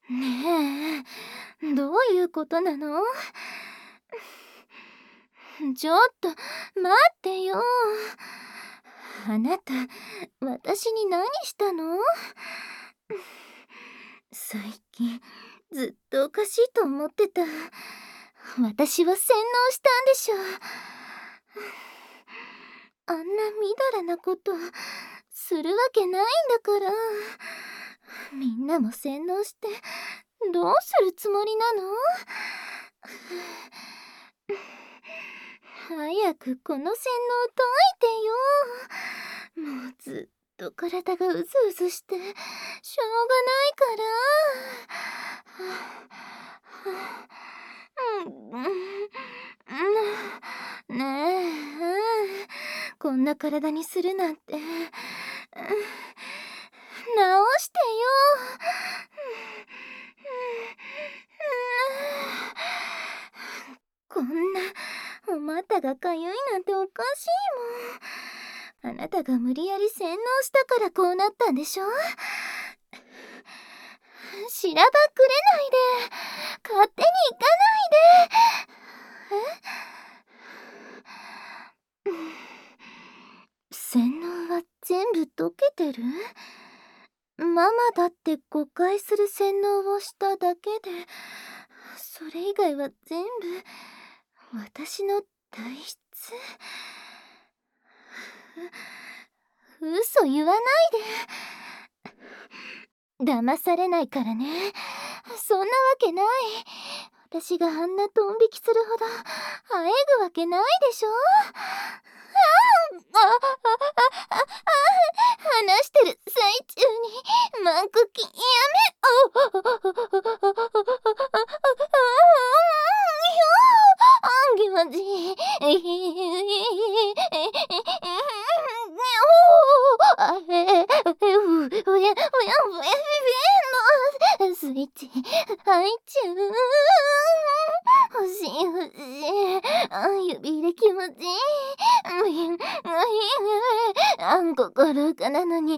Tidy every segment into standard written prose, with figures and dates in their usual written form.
ねえ、どういうことなの？ちょっと待ってよ。あなた、私に何したの？最近ずっとおかしいと思ってた。私は洗脳したんでしょ。あんなみだらなことするわけないんだから。みんなも洗脳してどうするつもりなの？早くこの洗脳解いてよ。もうずっと体がうずうずしてしょうがないから。ねえ、こんな体にするなんて直してよ。こんなお股がかゆいなんておかしいもん。あなたが無理やり洗脳したからこうなったんでしょ。しらばくれないで、勝手に行かないで。洗脳は全部解けてる？ママだって誤解する洗脳をしただけで、それ以外は全部私の体質？嘘言わないで。騙されないからね。そんなわけない。私があんなドン引きするほどあえぐわけないでしょ。話してる最中にマンクキやめ。気持ちいい。スイッチ入っちゃう。欲しい欲しい。指入れ気持ちいい。心かなのに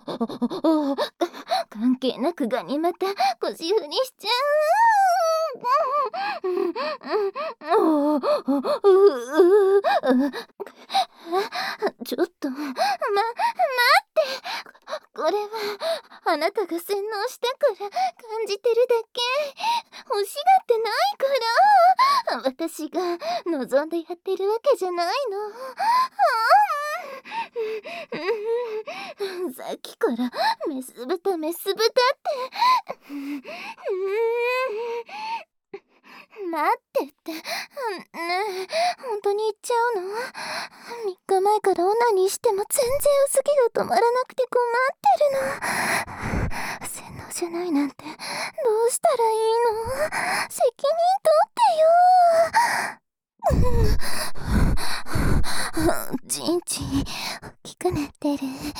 関係なくガニ股腰振りしちゃう。ちょっと待って。これはあなたが洗脳したから感じてるだけ。欲しがってないから。私が望んでやってるわけじゃないの。さっきからメス豚メス豚って。待ってって。ねえ、本当に言っちゃうの？ 3 日前からオナニーしても全然薄気が止まらなくて困ってるの。洗脳じゃないなんてどうしたらいいの？責任取ってよ。ちんちん大きくなってる。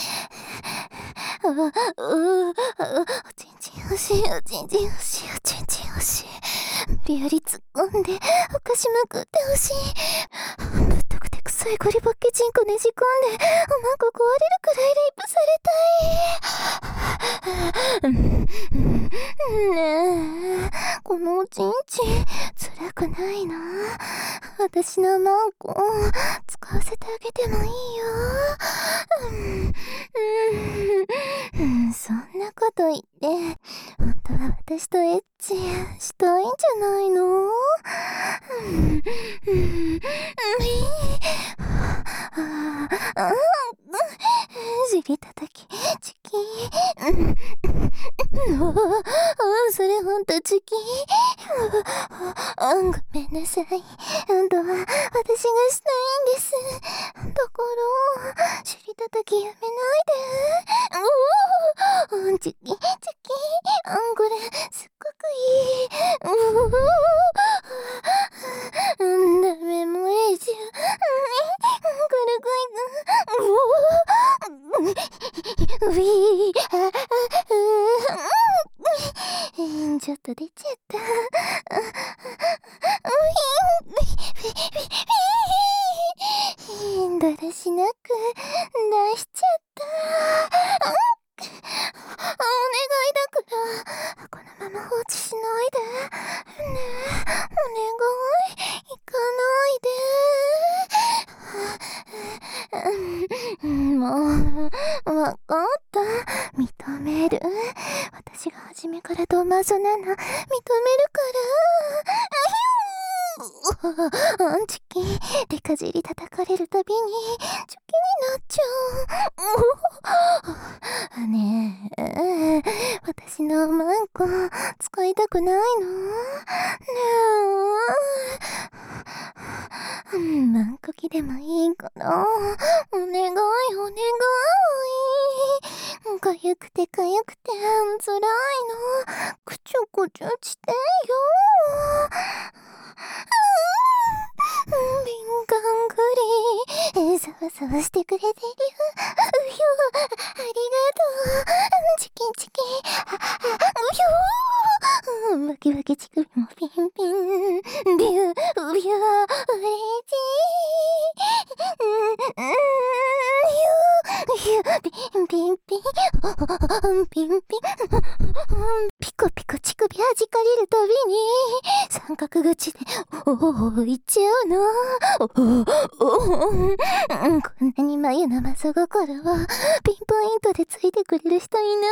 おちんちん欲しい、おちんちん欲しい、おちんちん欲しい。無理やり突っ込んでお菓子まくってほしい。ぶっとくて臭いゴリボッケチンコねじ込んでおまんこ壊れるくらいレイプされたい。ねえ、このおちんちん辛くないの？私のマンコ使わせてあげてもいいよ。そんなこと言って本当は私とエッチしたいんじゃないの？尻叩きチキン。それほんとチキン。ごめんなさい。本当は私がしたいんです。だから尻叩きやめないで。チキンチキン。これすっごくいい。ダメ漏れじゃ。軽くいく。ちょっと出ちゃった。だらしなく出しちゃった。お願いだからこのまま放置認める。私が初めからドマゾなの認めるから。チキンでかじり叩かれるたびにチョキになっちゃう。ねえ、私のマンコ使いたくないの？ねえ、マンコ機でもいいから、お願いお願い。かゆくてかゆくて辛いの。くちょくちょしてよ。敏感ぐりサワサワしてくれてるよ。うひょ、ありがとう。チキンチキン、うひょ、わきわき乳首もピンピン、ビュービュー、うれしい。ピンピンピンピンピンピコピコ乳首弾かれるたびに三角口でいっちゃうの。こんなに眉のまそ心はピンポイントでついてくれる人いない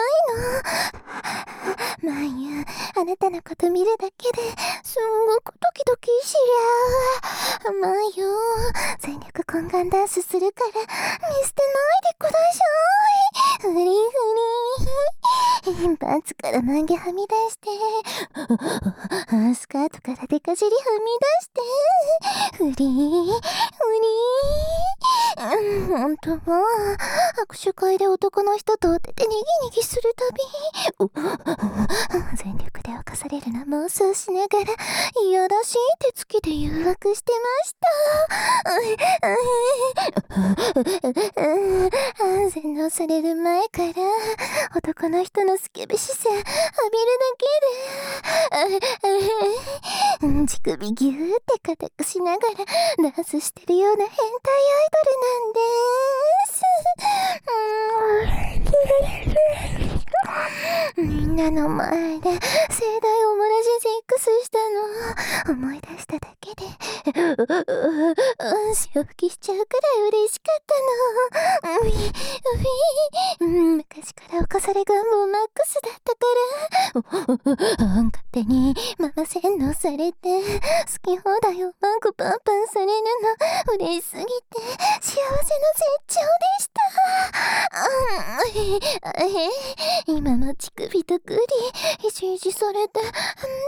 の。眉、あなたのこと見るだけですんごくドキドキしちゃう。眉、全力懇願ダンスするから見捨てないでください。フリフリパンツからマンゲはみ出してスカートからデカ尻はみ出してフリー本当は握手会で男の人と手でにぎにぎするたび全力で犯されるの妄想しながらいやらしい手つきで誘惑してました。洗脳される前から男の人のスケベ視線浴びるだけで乳首ギューって固くしながらダンスしてるような変態アイドルなんです。みんなの前で盛大オムラジセックスしたの思い出しただけで潮吹きしちゃうくらい嬉しかったの。昔から犯され願望マックスだったから勝手にママ洗脳されて好き放題をマンコパンパンされるの嬉しすぎて幸せの絶頂でした。今の乳首とグリひじいじされてとっても幸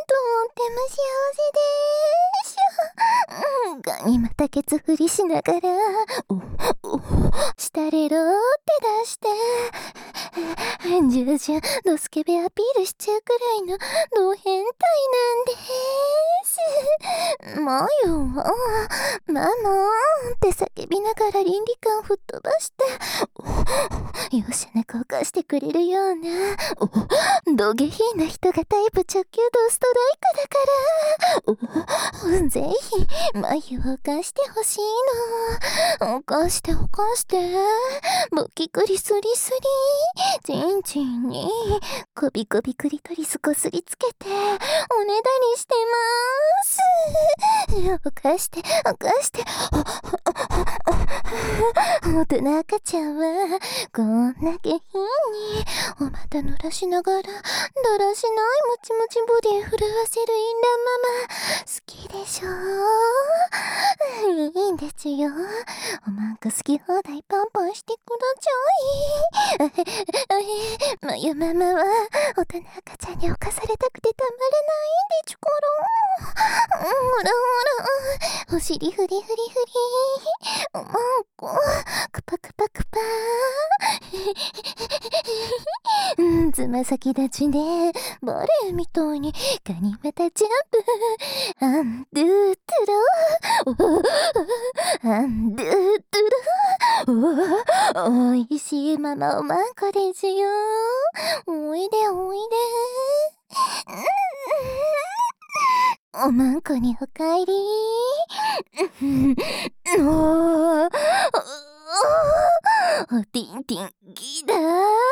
せでしょ。ガニ股ケツ振りしながらしたれろって出してジュージュドスケベアピールしちゃうくらいのド変態なんです。マヨはママって叫びながら倫理観吹っ飛ばして容赦なく犯してくれるようなド下品な人がタイプ直球ドストライクだからぜひ眉を犯してほしいの。犯してボキクリスリスリチンチンにコビコビクリトリスこすりつけておねだりしてます。犯して大人赤ちゃんはこんな下品にお股濡らしながらだらしないもちもちボディ震わせるインランママ好きでしょ。いいんですよ。おまんこ好き放題パンパンしてください。まゆママは大人赤ちゃんに侵されたくてたまらないんでちゅから。ほらほらお尻フリフリフリおまんこクパクパクパつま先立ちでバレエみたいにガニ股ジャンプアンドゥートゥロアンドゥートゥロおいしいママおまんこですよ。おいでおいでおまんこにおかえりおティンティンギだ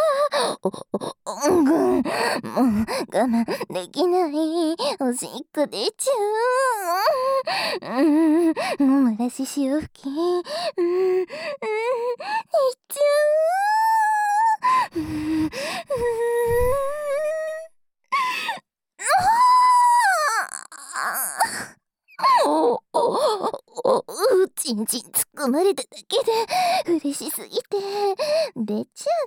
もう我慢できないおしっこ出ちゃう漏らし潮吹きいっちゃちんちん突っ込まれただけで嬉しすぎて出ちゃった。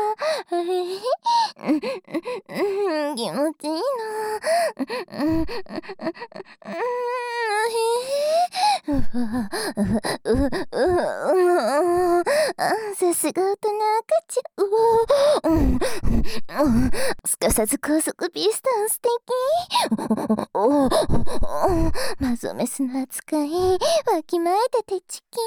気持ちいいな。さすが大人赤ちゃん。すかさず高速ピストン素敵。マゾメスの扱いわきまえててチキ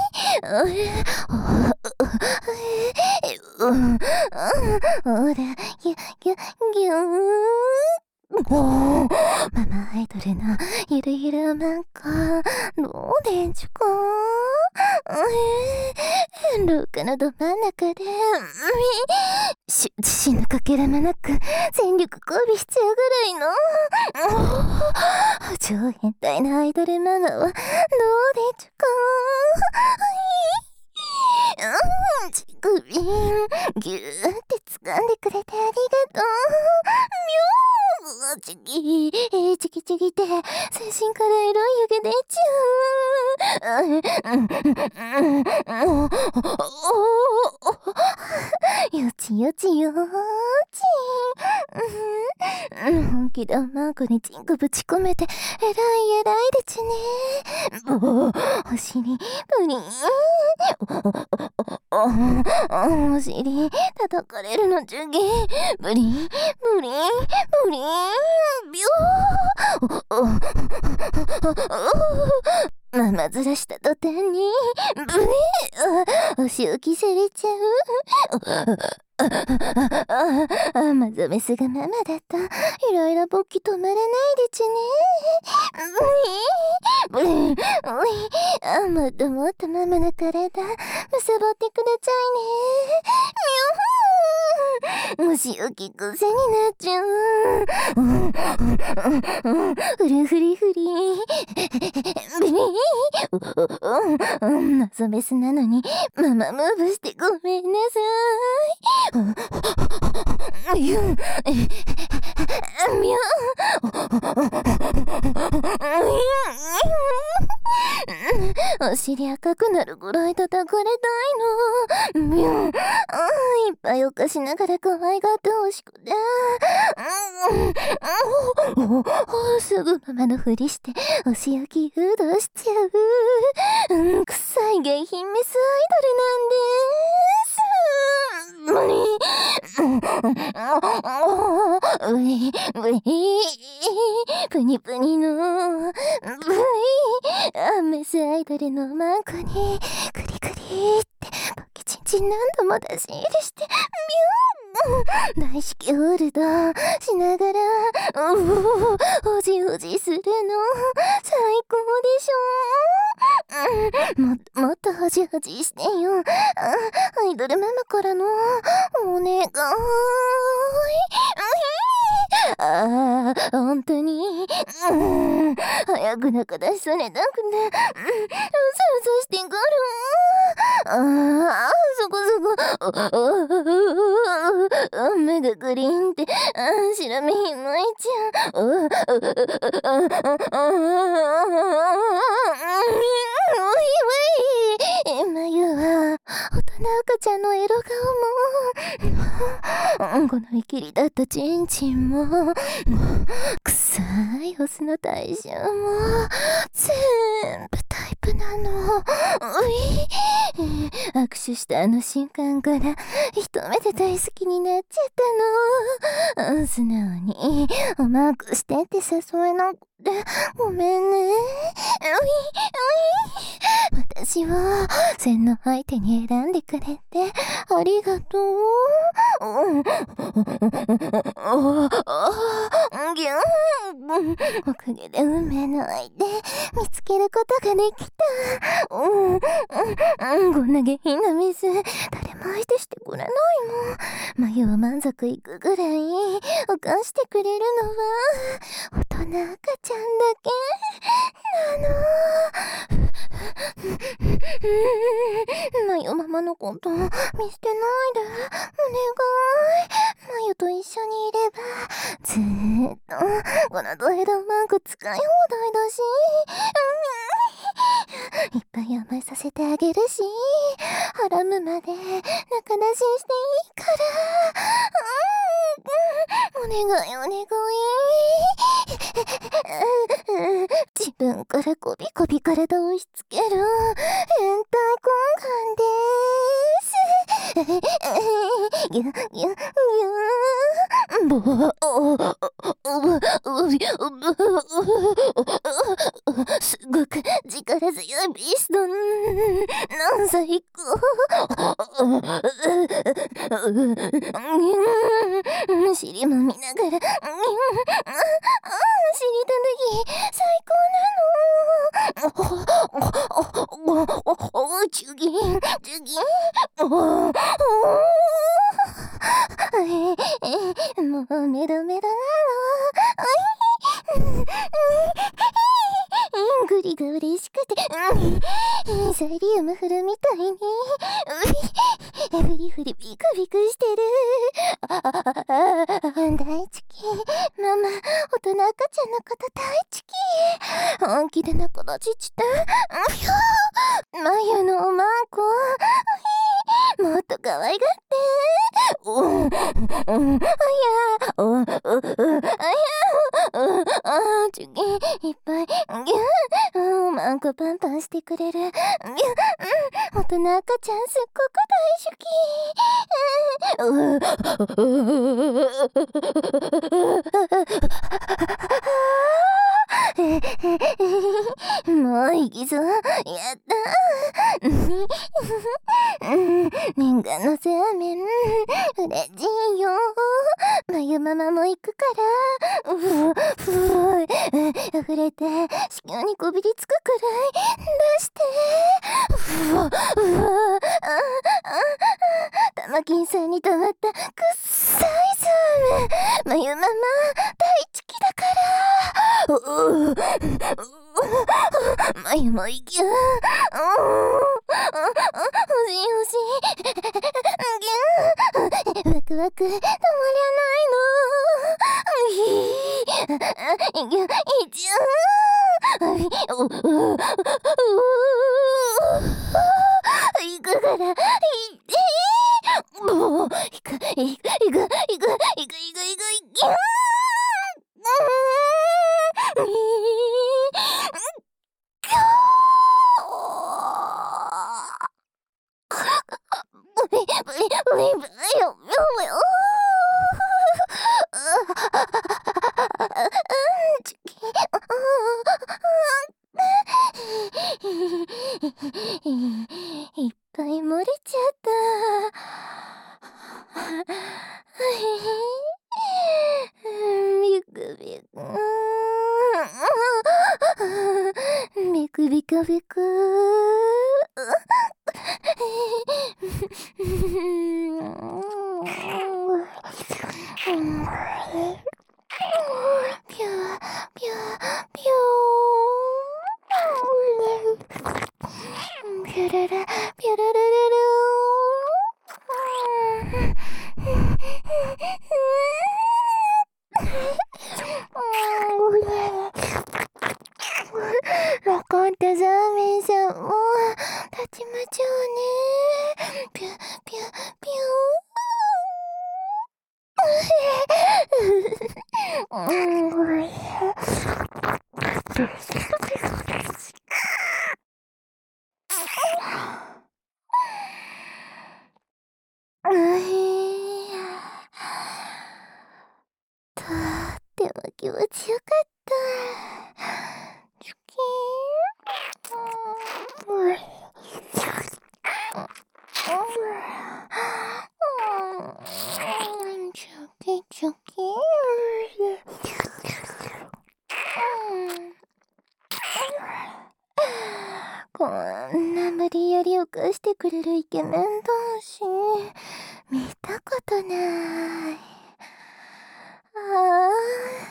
ン。ほらギュギュギュー。ママアイドルのゆるゆるマンコどうでんちゅか。廊下のど真ん中で自信のかけらもなく全力交尾しちゃうぐらいの超変態なアイドルママはどうでちゅか。乳首ギューって掴んでくれてありがとう。チキチキチキって全身からエロい湯気出ちゃう。よちよちよーち。本気でマークにチンコぶち込めてえらいえらいでちね。お尻プリン。お尻叩かれるのジュゲブリンブリンブリンビュー。ママずらした途端にブリンお仕置きされちゃう。マゾメスがママだとイライラ勃起止まらないでちね。ブリンブリンもっともっとママの体むさぼってくださいね。お仕置き癖になっちゃう。フリフリフリブリンマゾメスなのにママムーブしてごめんなさい。みゅお尻赤くなるぐらい叩かれたいの。いっぱいおかしながら可愛がってほしくてすぐママのふりしてお仕置き誘導しちゃう。臭い下品メスアイドルなんです。プニプニのメスアイドルのマンコにクリクリってポキチンチン何度も出し入れして大式ホールドしながらおじおじするの最高でしょ。もっとほじほじしてよ。アイドルママからのお願い。本当に早く中出しされたくてうさうさしてくる。そこ目がグリーンって白目ひまいちゃう。眉は大人赤ちゃんのエロ顔もこのいきりだったチンチンも臭いオスの代謝も全部タイプなの。握手したあの瞬間から一目で大好きになっちゃったの。素直におマークしてって誘えなくてごめんね。私を洗脳相手に選んでくれてありがとう。おかげで運命の相手見つけることができた。こんな下品なミス誰も相手してくれないもん。眉は満足いくぐらいおかしてくれるのは大人赤ちゃんだけなの。 まゆママのこと見捨てないで、お願い。まゆと一緒にいればずーっとこのドヘドマーク使い放題だし、いっぱい甘えさせてあげるし、ハラムまで仲出ししていいから、お願いお願い。自分からこびこび体を押し付ける変態根幹です。ぎゅぎゅぎゅすごく力強いビーストなん最高。尻も見ながら知りたぬぎ最高なの。ジュギンジュギン。もうメロメロなの。グリが嬉しくて、サイリウム振るみたいにフリフリビクビクしてる。大好きママ、大人赤ちゃんのこと大好き。本気で仲立ちして眉のおまんこもっと可愛がって。ちゅぎいっぱいおまんこパンパンしてくれる。大人赤ちゃんすっごく大好き。もういきそう。やった念願のセーメン嬉しいよ。まゆママも行くから溢れて子宮にこびりつくくらい出して。玉金さんに溜まったくっさいスーム、まゆママ大好きだから。まゆもいぎゅー。欲しい欲しい。ぎゅー。ワクワク止まりゃないの。ぎゅー。いじゅー。行くから行って。もう行く。いっぱい漏れちゃった。ビクビクビクビクビク。ピューピューピューピュルルピュルルルルわかったザーメンさんも立ちましょうね。ピュピュピュとっても気持ちよかった。チュキチョキこんな無理やり起こしてくれるイケメン同士見たことない。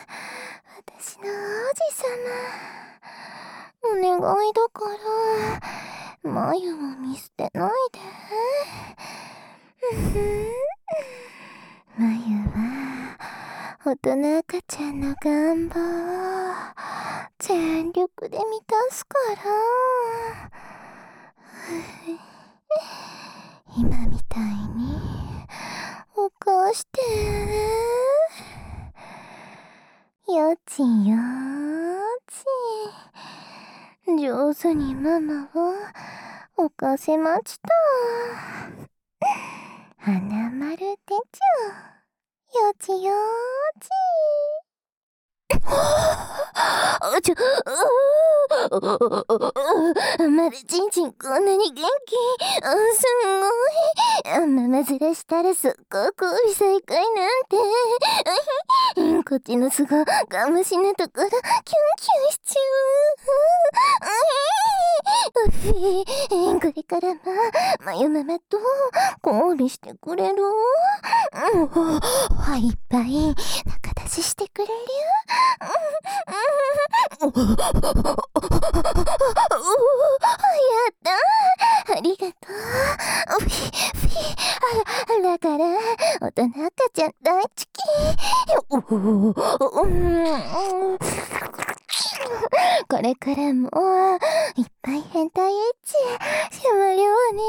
私の王子様、お願いだからまゆを見捨てないで。まゆは大人赤ちゃんの願望を全力で満たすから。今みたいに起こしてよちよち、上手にママを起こせました。花丸手帳、よちよち。まだちんちんこんなに元気。すごい。ママずらしたら速攻交尾再開なんて。こっちのすごがむしなところキュンキュンしちゃう。これからもまゆママと交尾してくれる？いっぱい仲出ししてくれる？やったー、ありがとう。だから大人赤ちゃん大好き。これからもいっぱい変態エッチしまるわね。